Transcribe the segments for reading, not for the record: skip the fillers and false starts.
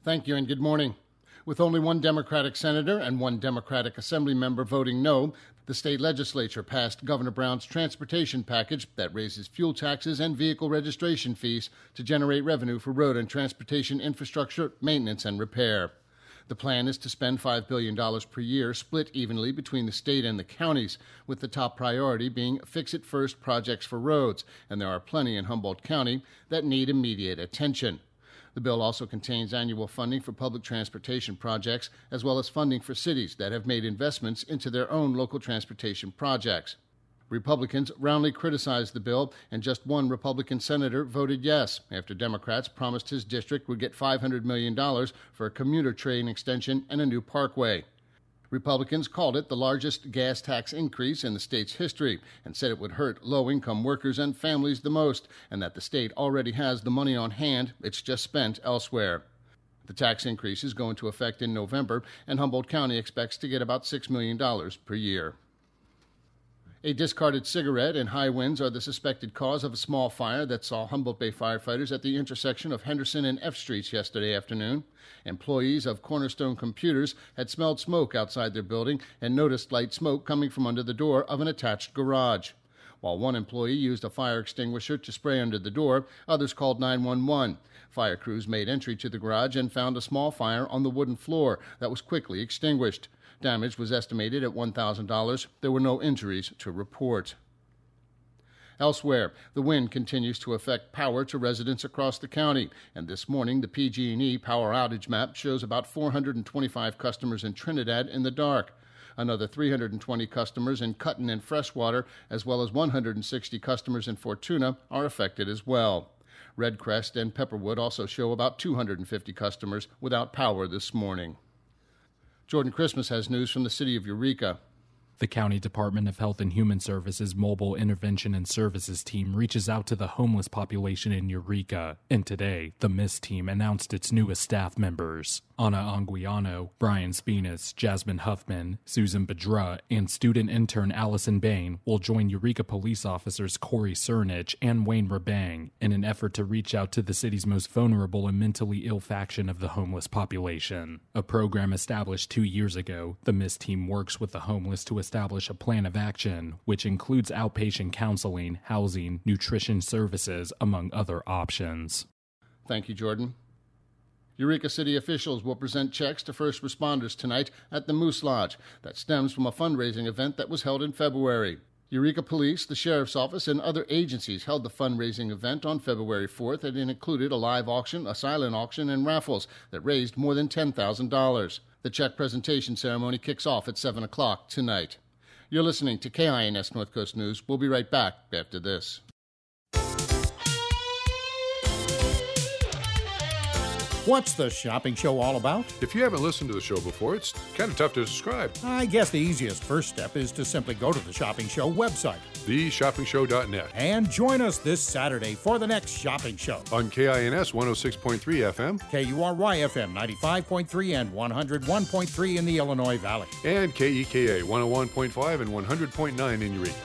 Thank you and good morning. With only one Democratic senator and one Democratic assembly member voting no, the state legislature passed Governor Brown's transportation package that raises fuel taxes and vehicle registration fees to generate revenue for road and transportation infrastructure, maintenance, and repair. The plan is to spend $5 billion per year, split evenly between the state and the counties, with the top priority being fix-it-first projects for roads, and there are plenty in Humboldt County that need immediate attention. The bill also contains annual funding for public transportation projects, as well as funding for cities that have made investments into their own local transportation projects. Republicans roundly criticized the bill, and just one Republican senator voted yes, after Democrats promised his district would get $500 million for a commuter train extension and a new parkway. Republicans called it the largest gas tax increase in the state's history and said it would hurt low-income workers and families the most, and that the state already has the money on hand, it's just spent elsewhere. The tax increases go into effect in November, and Humboldt County expects to get about $6 million per year. A discarded cigarette and high winds are the suspected cause of a small fire that saw Humboldt Bay firefighters at the intersection of Henderson and F Streets yesterday afternoon. Employees of Cornerstone Computers had smelled smoke outside their building and noticed light smoke coming from under the door of an attached garage. While one employee used a fire extinguisher to spray under the door, others called 911. Fire crews made entry to the garage and found a small fire on the wooden floor that was quickly extinguished. Damage was estimated at $1,000. There were no injuries to report. Elsewhere, the wind continues to affect power to residents across the county, and this morning the PG&E power outage map shows about 425 customers in Trinidad in the dark. Another 320 customers in Cutton and Freshwater, as well as 160 customers in Fortuna, are affected as well. Redcrest and Pepperwood also show about 250 customers without power this morning. Jordan Christmas has news from the city of Eureka. The County Department of Health and Human Services Mobile Intervention and Services team reaches out to the homeless population in Eureka, and today, the MIST team announced its newest staff members. Anna Anguiano, Brian Spinas, Jasmine Huffman, Susan Bedra, and student intern Allison Bain will join Eureka police officers Corey Cernich and Wayne Rabang in an effort to reach out to the city's most vulnerable and mentally ill faction of the homeless population. A program established 2 years ago, the MIST team works with the homeless to establish a plan of action, which includes outpatient counseling, housing, nutrition services, among other options. Thank you, Jordan. Eureka City officials will present checks to first responders tonight at the Moose Lodge. That stems from a fundraising event that was held in February. Eureka Police, the Sheriff's Office, and other agencies held the fundraising event on February 4th, and it included a live auction, a silent auction, and raffles that raised more than $10,000. The check presentation ceremony kicks off at 7 o'clock tonight. You're listening to KINS North Coast News. We'll be right back after this. What's the shopping show all about? If you haven't listened to the show before, it's kind of tough to describe. I guess the easiest first step is to simply go to the Shopping Show website, theshoppingshow.net, and join us this Saturday for the next shopping show. On KINS 106.3 FM, KURY-FM 95.3 and 101.3 in the Illinois Valley, and KEKA 101.5 and 100.9 in Eureka.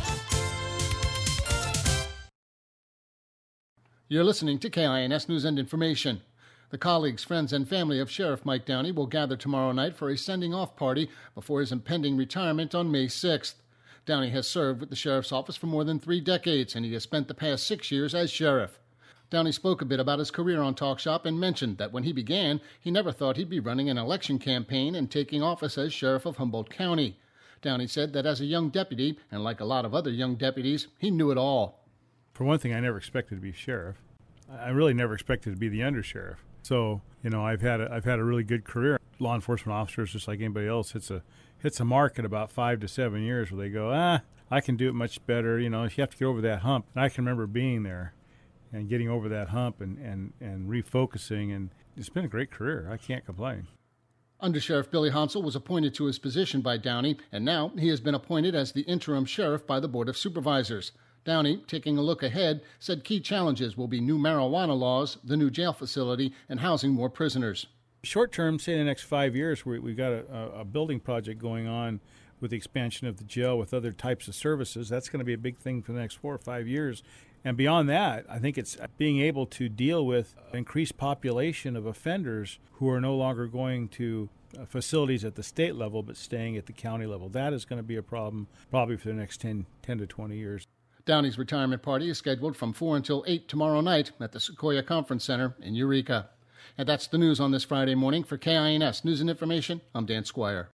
You're listening to KINS News and Information. The colleagues, friends, and family of Sheriff Mike Downey will gather tomorrow night for a sending-off party before his impending retirement on May 6th. Downey has served with the Sheriff's Office for more than 3 decades, and he has spent the past 6 years as Sheriff. Downey spoke a bit about his career on Talk Shop and mentioned that when he began, he never thought he'd be running an election campaign and taking office as Sheriff of Humboldt County. Downey said that as a young deputy, and like a lot of other young deputies, he knew it all. For one thing, I never expected to be sheriff. I really never expected to be the undersheriff. So, I've had a really good career. Law enforcement officers, just like anybody else, hits a mark at about 5 to 7 years where they go, I can do it much better. You have to get over that hump. And I can remember being there and getting over that hump and refocusing, and it's been a great career. I can't complain. Undersheriff Billy Hansel was appointed to his position by Downey, and now he has been appointed as the interim sheriff by the Board of Supervisors. Downey, taking a look ahead, said key challenges will be new marijuana laws, the new jail facility, and housing more prisoners. Short term, say in the next 5 years, we've got a building project going on with the expansion of the jail with other types of services. That's going to be a big thing for the next 4 or 5 years. And beyond that, I think it's being able to deal with increased population of offenders who are no longer going to facilities at the state level but staying at the county level. That is going to be a problem probably for the next 10 to 20 years. Downey's retirement party is scheduled from 4 until 8 tomorrow night at the Sequoia Conference Center in Eureka. And that's the news on this Friday morning. For KINS News and Information, I'm Dan Squire.